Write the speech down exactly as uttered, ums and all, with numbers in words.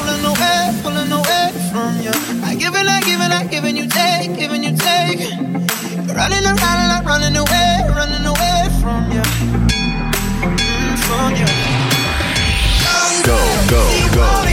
pulling away, pulling away from you. I giving, I giving, I giving you take, giving you take. Running around and I'm running away, running away from you, mm, from you. Go, go, go.